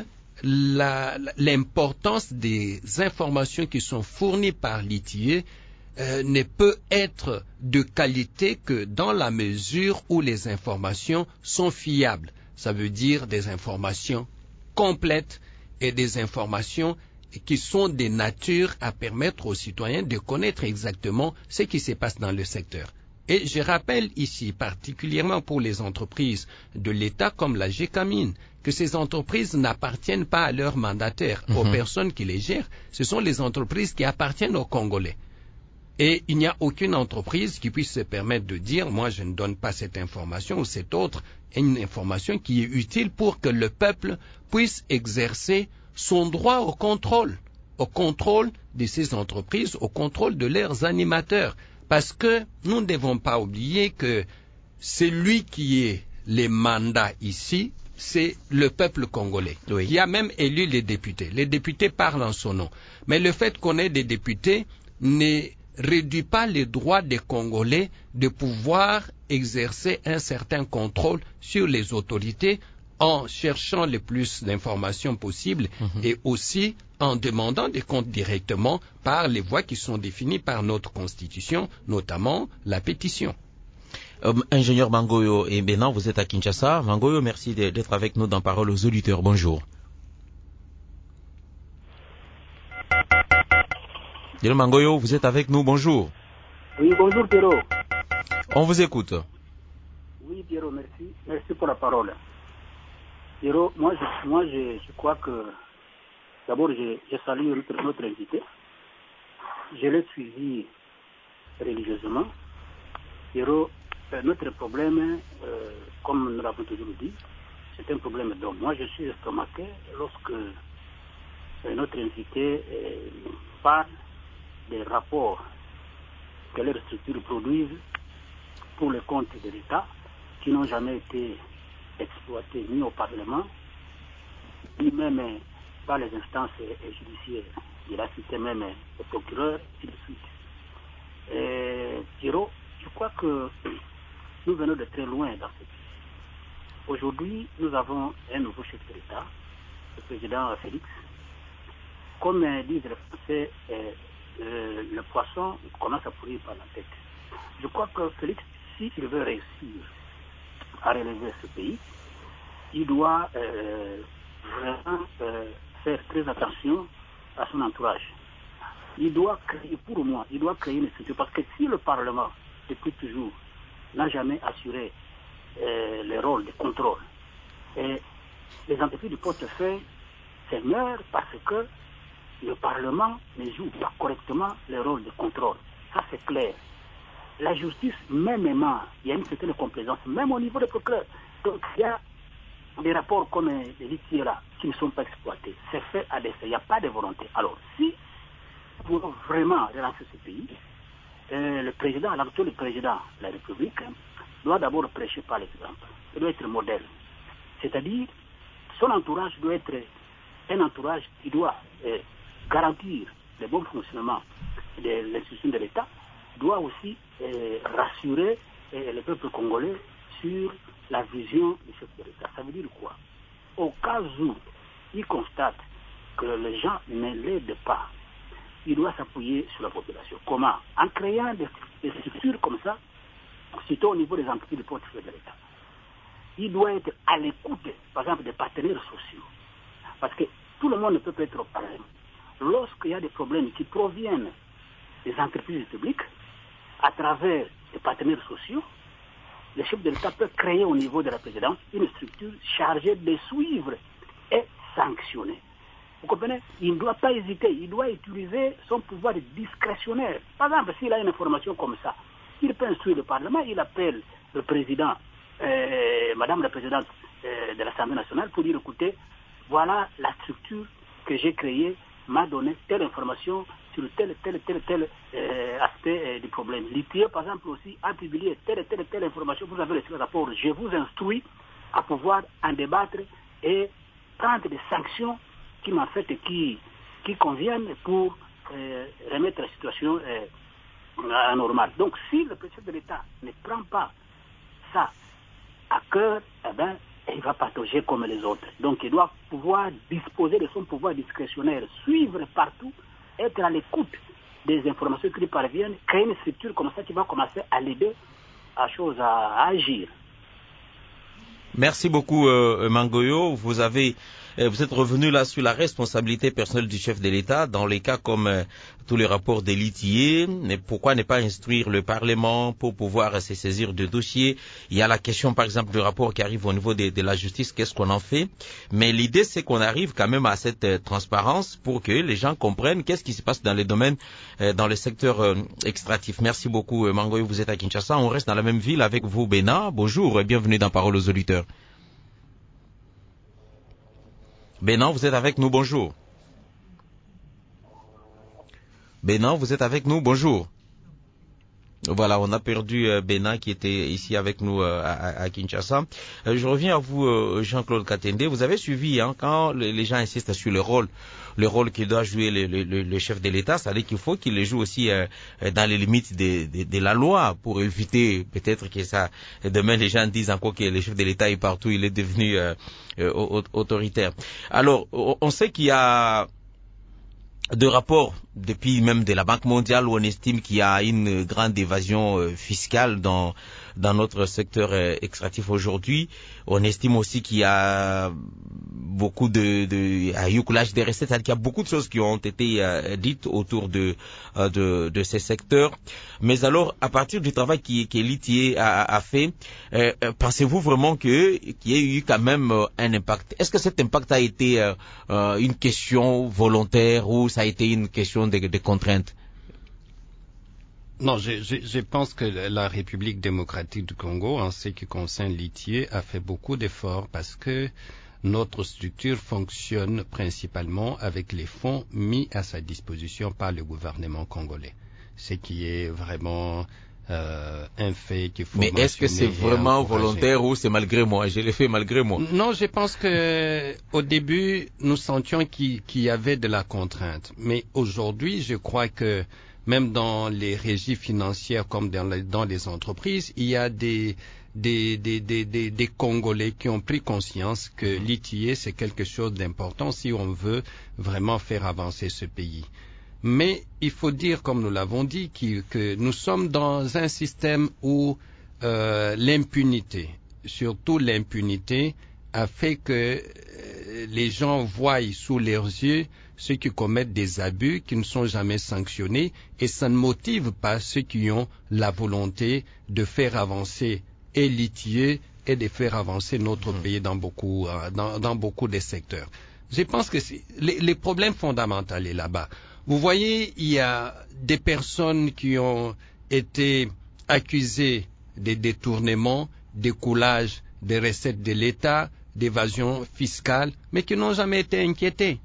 l'importance des informations qui sont fournies par l'ITIE ne peut être de qualité que dans la mesure où les informations sont fiables. Ça veut dire des informations complètes et des informations qui sont de nature à permettre aux citoyens de connaître exactement ce qui se passe dans le secteur. Et je rappelle ici, particulièrement pour les entreprises de l'État comme la GECAMINE, que ces entreprises n'appartiennent pas à leurs mandataires, aux personnes qui les gèrent. Ce sont les entreprises qui appartiennent aux Congolais. Et il n'y a aucune entreprise qui puisse se permettre de dire « moi je ne donne pas cette information ou cette autre », une information qui est utile pour que le peuple puisse exercer son droit au contrôle de ces entreprises, au contrôle de leurs animateurs. Parce que nous ne devons pas oublier que celui qui est les mandats ici, c'est le peuple congolais. Oui. Qui a même élu les députés. Les députés parlent en son nom. Mais le fait qu'on ait des députés ne réduit pas les droits des Congolais de pouvoir exercer un certain contrôle sur les autorités en cherchant le plus d'informations possibles et aussi en demandant des comptes directement par les voies qui sont définies par notre Constitution, notamment la pétition. Ingénieur Mangoyo, et maintenant vous êtes à Kinshasa. Mangoyo, merci d'être avec nous dans Parole aux auditeurs. Bonjour. Diallo Mangoyo, vous êtes avec nous, bonjour. Oui, bonjour Pierrot. On vous écoute. Oui Pierrot, merci. Merci pour la parole. Pierrot, moi je crois que d'abord je salue notre invité. Je l'ai suivi religieusement. Pierrot, notre problème, comme nous l'avons toujours dit, c'est un problème d'homme. Moi je suis estomaqué lorsque notre invité parle des rapports que leurs structures produisent pour le compte de l'État, qui n'ont jamais été exploités ni au Parlement, ni même par les instances judiciaires. Il a cité même le procureur, et ainsi de suite. Pierrot, je crois que nous venons de très loin dans ce pays. Aujourd'hui, nous avons un nouveau chef de l'État, le président Félix. Comme disent les Français, le poisson commence à pourrir par la tête. Je crois que Félix, s'il veut réussir à relever ce pays, il doit vraiment faire très attention à son entourage. Il doit créer, pour moi, une structure. Parce que si le Parlement, depuis toujours, n'a jamais assuré le rôle de contrôle, et les entreprises du portefeuille se meurent parce que le Parlement ne joue pas correctement le rôle de contrôle. Ça, c'est clair. La justice, mêmement, il y a une certaine complaisance, même au niveau des procureurs. Donc, il y a des rapports comme les litiges là, qui ne sont pas exploités. C'est fait à dessein. Il n'y a pas de volonté. Alors, si nous voulons vraiment relancer ce pays, l'actuel président de la République doit d'abord prêcher par l'exemple. Il doit être modèle. C'est-à-dire, son entourage doit être un entourage qui doit garantir le bon fonctionnement de l'institution de l'État, doit aussi rassurer le peuple congolais sur la vision du chef de l'État. Ça veut dire quoi? Au cas où il constate que les gens ne l'aident pas, il doit s'appuyer sur la population. Comment? En créant des structures comme ça, surtout au niveau des entreprises de portefeuille de l'État. Il doit être à l'écoute, par exemple, des partenaires sociaux. Parce que tout le monde ne peut pas être au Parlement. Lorsqu'il y a des problèmes qui proviennent des entreprises publiques, à travers les partenaires sociaux, le chef de l'État peut créer au niveau de la présidence une structure chargée de suivre et sanctionner. Vous comprenez? Il ne doit pas hésiter, il doit utiliser son pouvoir discrétionnaire. Par exemple, s'il a une information comme ça, il peut instruire le Parlement, il appelle le président, Madame la présidente de l'Assemblée nationale pour dire, écoutez, voilà la structure que j'ai créée, m'a donné telle information sur tel aspect du problème. L'ITIE, par exemple, aussi a publié telle information, vous avez le rapport, je vous instruis à pouvoir en débattre et prendre des sanctions qui m'en fait qui conviennent pour remettre la situation à normale. Donc si le président de l'État ne prend pas ça à cœur, eh ben, il va patauger comme les autres. Donc il doit pouvoir disposer de son pouvoir discrétionnaire, suivre partout, être à l'écoute des informations qui lui parviennent, créer une structure comme ça qui va commencer à l'aider à agir. Merci beaucoup Mangoyo. Vous êtes revenu là sur la responsabilité personnelle du chef de l'État dans les cas comme tous les rapports des litigieux. Pourquoi ne pas instruire le Parlement pour pouvoir se saisir de dossiers? Il y a la question par exemple du rapport qui arrive au niveau de la justice, qu'est-ce qu'on en fait? Mais l'idée c'est qu'on arrive quand même à cette transparence pour que les gens comprennent qu'est-ce qui se passe dans les domaines, dans le secteur extractif. Merci beaucoup Mangoyo, vous êtes à Kinshasa. On reste dans la même ville avec vous Bénin. Bonjour et bienvenue dans Parole aux auditeurs. Bénin, vous êtes avec nous, bonjour. Bénin, vous êtes avec nous, bonjour. Voilà, on a perdu Bénin qui était ici avec nous à Kinshasa. Je reviens à vous, Jean-Claude Katende. Vous avez suivi quand les gens insistent sur le rôle que doit jouer le chef de l'État, c'est-à-dire qu'il faut qu'il le joue aussi dans les limites de la loi pour éviter peut-être que ça. Demain, les gens disent encore que le chef de l'État est partout, il est devenu autoritaire. Alors, on sait qu'il y a deux rapports depuis même de la Banque mondiale, où on estime qu'il y a une grande évasion fiscale dans notre secteur extractif aujourd'hui. On estime aussi qu'il y a beaucoup de youcoulage des recettes, c'est-à-dire qu'il y a beaucoup de choses qui ont été dites autour de ces secteurs. Mais alors, à partir du travail qu'Elitier a fait, pensez-vous vraiment qu'il y ait eu quand même un impact? Est-ce que cet impact a été une question volontaire ou ça a été une question de contrainte? Non, je pense que la République démocratique du Congo, en ce qui concerne l'ITIE, a fait beaucoup d'efforts parce que notre structure fonctionne principalement avec les fonds mis à sa disposition par le gouvernement congolais. Ce qui est vraiment un fait qu'il faut mentionner. Mais est-ce que c'est vraiment volontaire ou c'est malgré moi? Je l'ai fait malgré moi. Non, je pense que au début, nous sentions qu'il y avait de la contrainte. Mais aujourd'hui, je crois que même dans les régies financières comme dans les entreprises, il y a des Congolais qui ont pris conscience que l'ITIE, c'est quelque chose d'important si on veut vraiment faire avancer ce pays. Mais il faut dire, comme nous l'avons dit, que nous sommes dans un système où l'impunité, surtout l'impunité, a fait que les gens voient sous leurs yeux ceux qui commettent des abus qui ne sont jamais sanctionnés et ça ne motive pas ceux qui ont la volonté de faire avancer et l'ITIE et de faire avancer notre pays dans beaucoup de secteurs. Je pense que les problèmes fondamentaux est là-bas. Vous voyez, il y a des personnes qui ont été accusées de détournement, d'écoulage des recettes de l'État, d'évasion fiscale, mais qui n'ont jamais été inquiétés.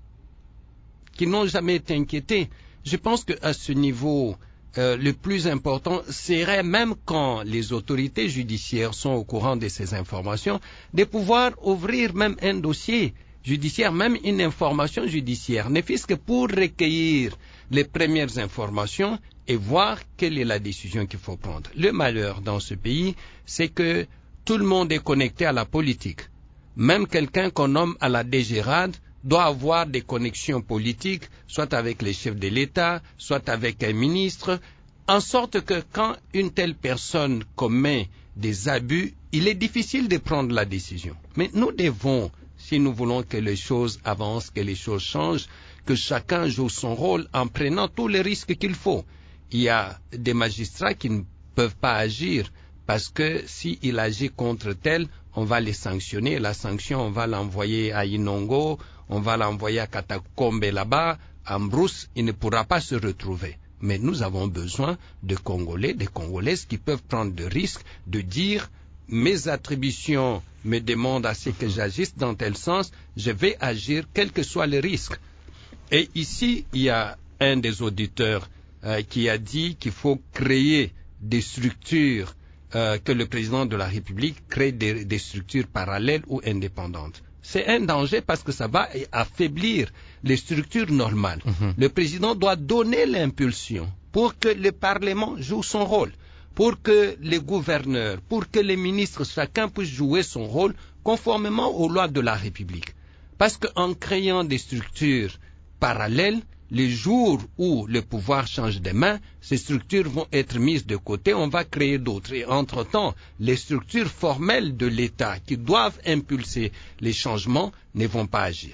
Je pense qu'à ce niveau, le plus important serait, même quand les autorités judiciaires sont au courant de ces informations, de pouvoir ouvrir même un dossier judiciaire, même une information judiciaire, ne fût-ce que pour recueillir les premières informations et voir quelle est la décision qu'il faut prendre. Le malheur dans ce pays, c'est que tout le monde est connecté à la politique. Même quelqu'un qu'on nomme à la DGRAD doit avoir des connexions politiques, soit avec les chefs de l'État, soit avec un ministre, en sorte que quand une telle personne commet des abus, il est difficile de prendre la décision. Mais nous devons, si nous voulons que les choses avancent, que les choses changent, que chacun joue son rôle en prenant tous les risques qu'il faut. Il y a des magistrats qui ne peuvent pas agir parce que s'il agit contre tel, on va les sanctionner. La sanction, on va l'envoyer à Inongo, on va l'envoyer à Katakombe là-bas. En brousse, il ne pourra pas se retrouver. Mais nous avons besoin de Congolais, de Congolaises qui peuvent prendre le risque de dire mes attributions me demandent à ce que j'agisse dans tel sens, je vais agir quel que soit le risque. Et ici, il y a un des auditeurs qui a dit qu'il faut créer des structures, que le président de la République crée des structures parallèles ou indépendantes. C'est un danger parce que ça va affaiblir les structures normales. Le président doit donner l'impulsion pour que le Parlement joue son rôle, pour que les gouverneurs, pour que les ministres, chacun puisse jouer son rôle conformément aux lois de la République. Parce qu'en créant des structures parallèles, les jours où le pouvoir change de main, ces structures vont être mises de côté, on va créer d'autres. Et entre-temps, les structures formelles de l'État qui doivent impulser les changements ne vont pas agir.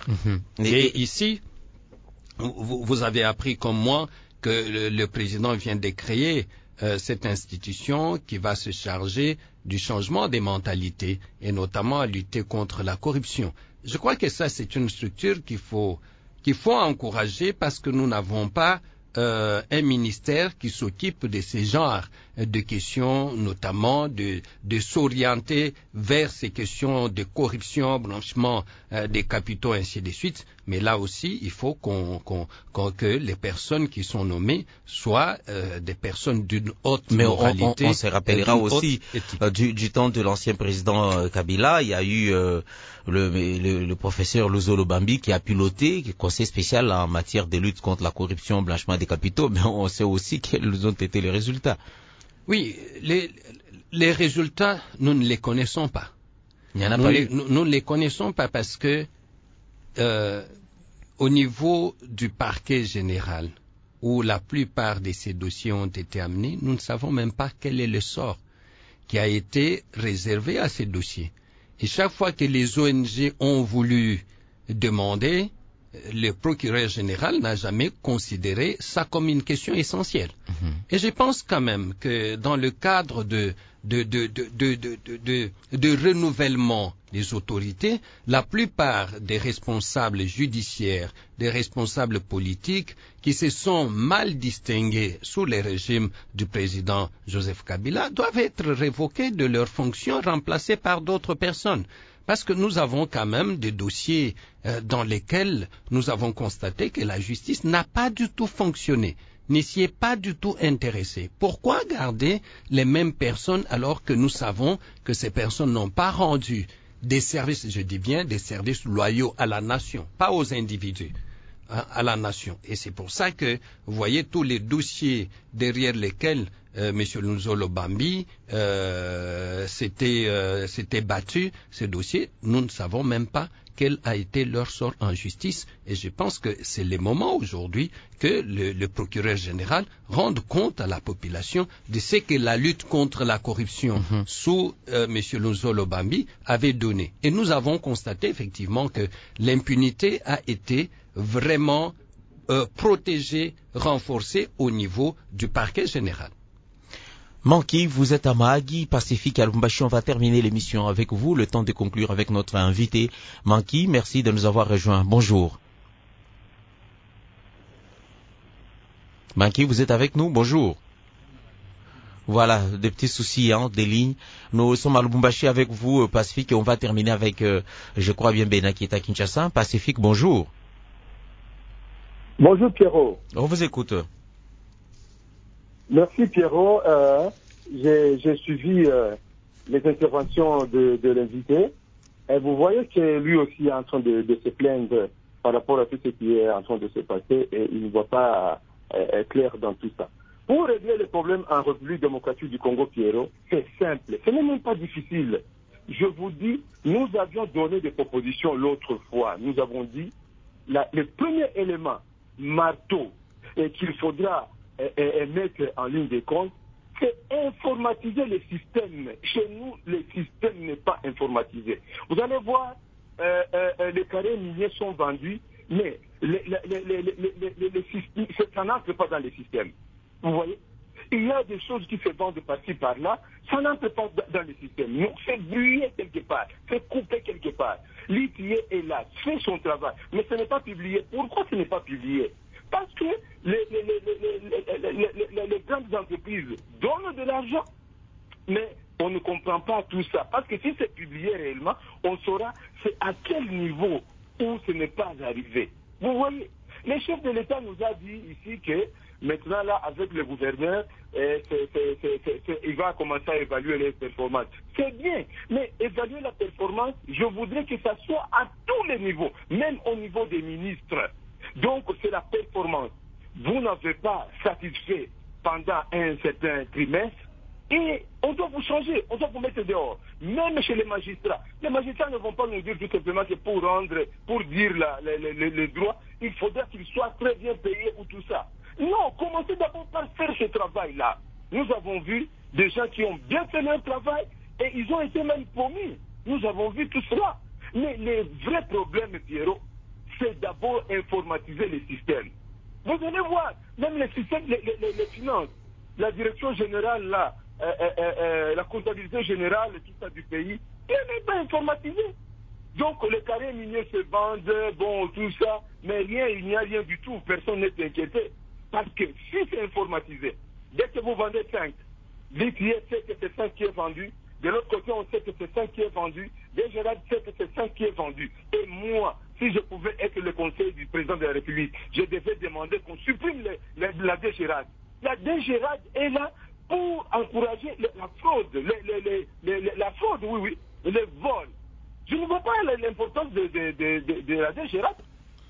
Et ici, vous avez appris comme moi que le président vient de créer cette institution qui va se charger du changement des mentalités et notamment à lutter contre la corruption. Je crois que ça, c'est une structure qu'il faut encourager parce que nous n'avons pas un ministère qui s'occupe de ces genres de questions, notamment de s'orienter vers ces questions de corruption, blanchiment des capitaux, ainsi de suite. Mais là aussi, il faut que les personnes qui sont nommées soient des personnes d'une haute moralité. Mais on se rappellera aussi du temps de l'ancien président Kabila, il y a eu le professeur Luzolo Bambi qui a piloté le conseil spécial en matière de lutte contre la corruption, blanchiment des capitaux, mais on sait aussi quels ont été les résultats. Oui, les résultats, nous ne les connaissons pas. Il n'y en a pas eu. Nous ne les connaissons pas parce que au niveau du parquet général, où la plupart de ces dossiers ont été amenés, nous ne savons même pas quel est le sort qui a été réservé à ces dossiers. Et chaque fois que les ONG ont voulu demander, le procureur général n'a jamais considéré ça comme une question essentielle. Et je pense quand même que dans le cadre de renouvellement des autorités, la plupart des responsables judiciaires, des responsables politiques qui se sont mal distingués sous le régime du président Joseph Kabila doivent être révoqués de leurs fonctions, remplacés par d'autres personnes. Parce que nous avons quand même des dossiers dans lesquels nous avons constaté que la justice n'a pas du tout fonctionné, n'y s'y est pas du tout intéressée. Pourquoi garder les mêmes personnes alors que nous savons que ces personnes n'ont pas rendu des services, je dis bien des services loyaux à la nation, pas aux individus, à la nation. Et c'est pour ça que, vous voyez, tous les dossiers derrière lesquels M. Nzolo Bambi s'était battu, ces dossiers, nous ne savons même pas quel a été leur sort en justice. Et je pense que c'est le moment aujourd'hui que le procureur général rende compte à la population de ce que la lutte contre la corruption sous M. Nzolo Bambi avait donné. Et nous avons constaté effectivement que l'impunité a été vraiment protégée, renforcée au niveau du parquet général. Manki, vous êtes à Mahagi, Pacifique à Lubumbashi. On va terminer l'émission avec vous, le temps de conclure avec notre invité. Manki, merci de nous avoir rejoints. Bonjour. Manki, vous êtes avec nous? Bonjour. Voilà, des petits soucis des lignes. Nous sommes à Lubumbashi avec vous, Pacifique, et on va terminer avec, je crois bien, Bena qui est à Kinshasa. Pacifique, bonjour. Bonjour Pierrot. On vous écoute. Merci Pierrot. J'ai suivi les interventions de l'invité. Et vous voyez que lui aussi est en train de se plaindre par rapport à tout ce qui est en train de se passer et il ne voit pas clair dans tout ça. Pour régler les problèmes en République démocratique du Congo, Pierrot, c'est simple. Ce n'est même pas difficile. Je vous dis, nous avions donné des propositions l'autre fois. Nous avons dit, le premier élément, marteau, et qu'il faudra mettre en ligne de compte, c'est informatiser les systèmes. Chez nous, le système n'est pas informatisé. Vous allez voir, les carrés miniers sont vendus, mais ça n'entre pas dans les systèmes. Vous voyez? Il y a des choses qui se vendent par-ci, par-là, ça n'entre pas dans le système. Donc, c'est brouillé quelque part, c'est coupé quelque part. L'ITIE est là, fait son travail, mais ce n'est pas publié. Pourquoi ce n'est pas publié? Parce que les grandes entreprises donnent de l'argent, mais on ne comprend pas tout ça. Parce que si c'est publié réellement, on saura c'est à quel niveau où ce n'est pas arrivé. Vous voyez, le chef de l'État nous a dit ici que maintenant, là, avec le gouverneur, il va commencer à évaluer les performances. C'est bien, mais évaluer la performance, je voudrais que ça soit à tous les niveaux, même au niveau des ministres. Donc, c'est la performance. Vous n'avez pas satisfait pendant un certain trimestre et on doit vous changer, on doit vous mettre dehors. Même chez les magistrats ne vont pas nous dire tout simplement que pour dire les droits, il faudra qu'ils soient très bien payés ou tout ça. Non, commencez d'abord par faire ce travail-là. Nous avons vu des gens qui ont bien fait leur travail et ils ont été même promis. Nous avons vu tout cela. Mais les vrais problèmes, Pierrot, c'est d'abord informatiser les systèmes. Vous allez voir, même les systèmes, les finances, la direction générale, là, la comptabilité générale, tout ça du pays, elle n'est pas informatisée. Donc les carrés miniers se vendent, bon, tout ça, mais il n'y a rien du tout, personne n'est inquiété. Parce que si c'est informatisé, dès que vous vendez 5, l'ITIE sait que c'est 5 qui est vendu, de l'autre côté on sait que c'est 5 qui est vendu, DGRAD sait que c'est 5 qui est vendu. Et moi, si je pouvais être le conseil du président de la République, je devais demander qu'on supprime la DGRAD. La DGRAD est là pour encourager la fraude, la fraude, oui, les vols. Je ne vois pas l'importance de la DGRAD.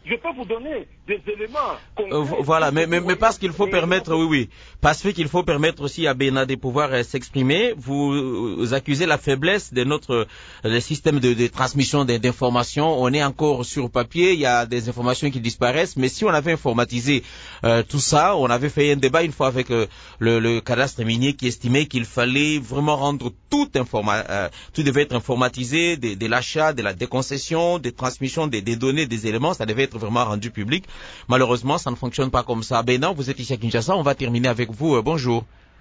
Je peux vous donner des éléments voilà, mais parce qu'il faut permettre, parce qu'il faut permettre aussi à Bena de pouvoir s'exprimer. Vous accusez la faiblesse de notre le système de transmission d'informations. On est encore sur papier, il y a des informations qui disparaissent, mais si on avait informatisé tout ça, on avait fait un débat une fois avec le cadastre minier qui estimait qu'il fallait vraiment rendre tout devait être informatisé, de l'achat, de la déconcession, des transmissions des données, des éléments, ça devait être vraiment rendu public. Malheureusement, ça ne fonctionne pas comme ça. Bénin, vous êtes ici à Kinshasa, on va terminer avec vous. Bonjour.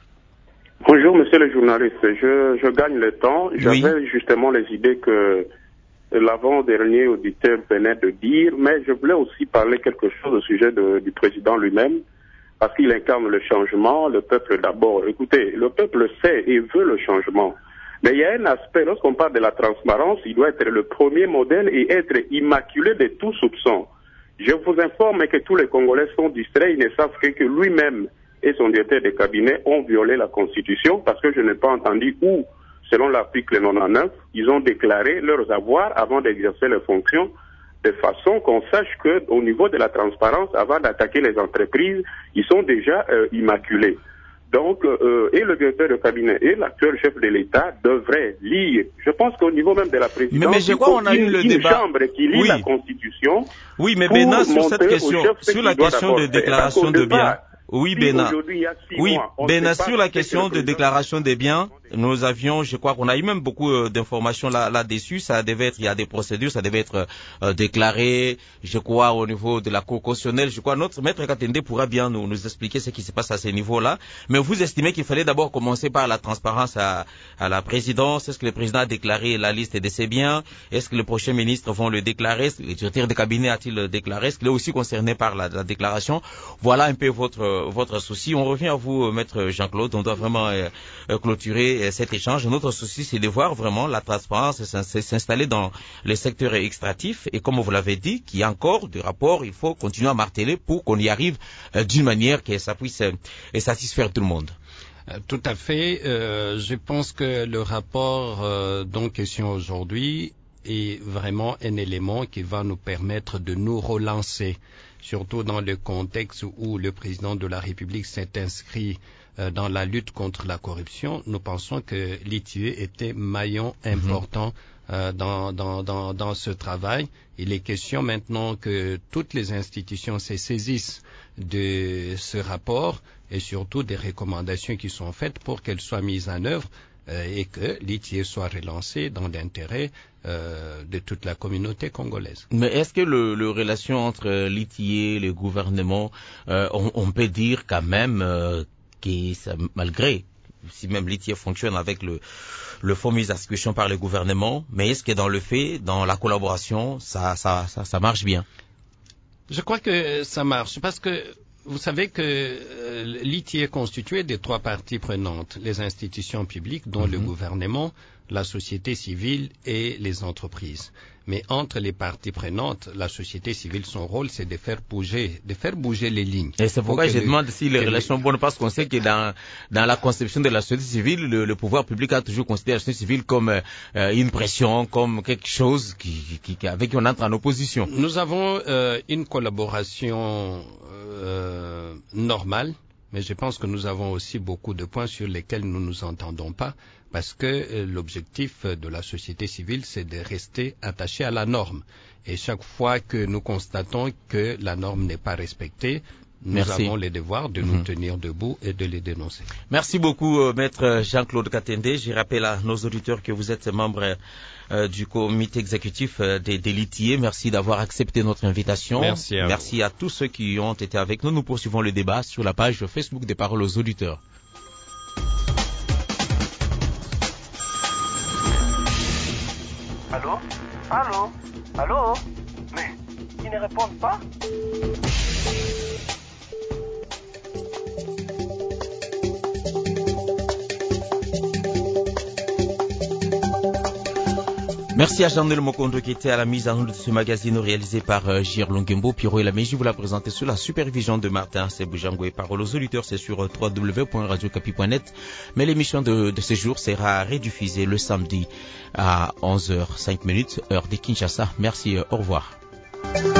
Bonjour, monsieur le journaliste. Je gagne le temps. J'avais justement les idées que l'avant-dernier auditeur venait de dire, mais je voulais aussi parler quelque chose au sujet du président lui-même, parce qu'il incarne le changement, le peuple d'abord. Écoutez, le peuple sait et veut le changement. Mais il y a un aspect, lorsqu'on parle de la transparence, il doit être le premier modèle et être immaculé de tout soupçon. Je vous informe que tous les Congolais sont distraits, ils ne savent que lui-même et son directeur de cabinet ont violé la Constitution, parce que je n'ai pas entendu où, selon l'article 99, ils ont déclaré leurs avoirs avant d'exercer leurs fonctions, de façon qu'on sache qu'au niveau de la transparence, avant d'attaquer les entreprises, ils sont déjà immaculés. Donc, et le directeur de cabinet et l'actuel chef de l'État devraient lire. Je pense qu'au niveau même de la présidence, mais je crois qu'on a eu le débat. Chambre qui lit la Constitution. Oui, mais Bénin, sur cette question, sur la question de déclaration de biens. Oui, Bénin. Oui, Bénin, sur la question de déclaration des biens, nous avions, je crois qu'on a eu même beaucoup d'informations là-dessus. Ça devait être, il y a des procédures, ça devait être déclaré, je crois, au niveau de la Cour constitutionnelle. Je crois notre maître Katende pourra bien nous expliquer ce qui se passe à ce niveau-là. Mais vous estimez qu'il fallait d'abord commencer par la transparence à la présidence. Est-ce que le président a déclaré la liste de ses biens? Est-ce que les prochains ministres vont le déclarer? Le directeur de cabinet a-t-il déclaré? Est-ce qu'il est aussi concerné par la déclaration? Voilà un peu votre souci. On revient à vous, maître Jean-Claude. On doit vraiment clôturer cet échange. Notre souci, c'est de voir vraiment la transparence s'installer dans les secteurs extractifs. Et comme vous l'avez dit, qu'il y a encore des rapports, il faut continuer à marteler pour qu'on y arrive d'une manière que ça puisse satisfaire tout le monde. Tout à fait. Je pense que le rapport dont question aujourd'hui est vraiment un élément qui va nous permettre de nous relancer, surtout dans le contexte où le président de la République s'est inscrit dans la lutte contre la corruption. Nous pensons que l'ITIE était maillon important dans ce travail. Il est question maintenant que toutes les institutions se saisissent de ce rapport et surtout des recommandations qui sont faites pour qu'elles soient mises en œuvre et que l'ITIE soit relancé dans l'intérêt de toute la communauté congolaise. Mais est-ce que le relation entre l'ITIE et le gouvernement, on peut dire quand même malgré, si même l'ITIE fonctionne avec le fonds mis à discussion par le gouvernement, mais est-ce que dans le fait, dans la collaboration, ça marche bien? Je crois que ça marche parce que vous savez que l'ITIE est constitué de 3 parties prenantes, les institutions publiques, dont le gouvernement, la société civile et les entreprises. Mais entre les parties prenantes, la société civile, son rôle, c'est de faire bouger les lignes. Et c'est pourquoi je demande si les relations sont bonnes, parce qu'on sait que dans la conception de la société civile, le pouvoir public a toujours considéré la société civile comme une pression, comme quelque chose avec qui on entre en opposition. Nous avons une collaboration normale, mais je pense que nous avons aussi beaucoup de points sur lesquels nous ne nous entendons pas, parce que l'objectif de la société civile, c'est de rester attaché à la norme. Et chaque fois que nous constatons que la norme n'est pas respectée, nous avons le devoir de nous tenir debout et de les dénoncer. Merci beaucoup, maître Jean-Claude Katende. Je rappelle à nos auditeurs que vous êtes membre du comité exécutif de l'ITIE. Merci d'avoir accepté notre invitation. Merci à tous ceux qui ont été avec nous. Nous poursuivons le débat sur la page Facebook des Paroles aux auditeurs. Allô? Allô? Allô? Mais ils ne répondent pas? Merci à Jean-Noël Mokondo qui était à la mise en œuvre de ce magazine réalisé par Gir Longembo. Pierrot et la Mégie vous l'a présenté sous la supervision de Martin Seboujango et Parole aux auditeurs, c'est sur www.radiocapi.net. Mais l'émission de ce jour sera rediffusée le samedi à 11h05, heure de Kinshasa. Merci, au revoir.